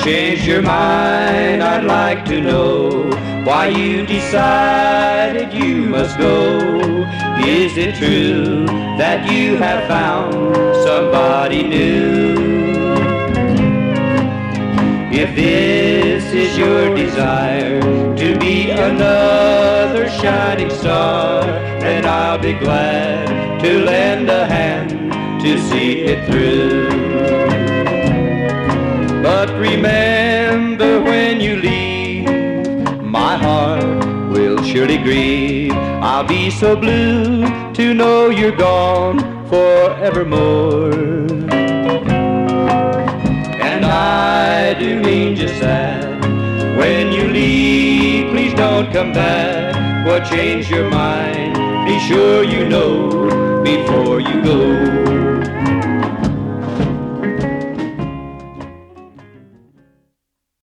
changed your mind? I'd like to know why you decided you must go. Is it true that you have found somebody new? If this is your desire to be another shining star, then I'll be glad to lend a hand to see it through. But remember, when you leave, my heart will surely grieve. I'll be so blue to know you're gone forevermore. And I do mean just that. When you leave, please don't come back. What changed your mind? Be sure you know before you go.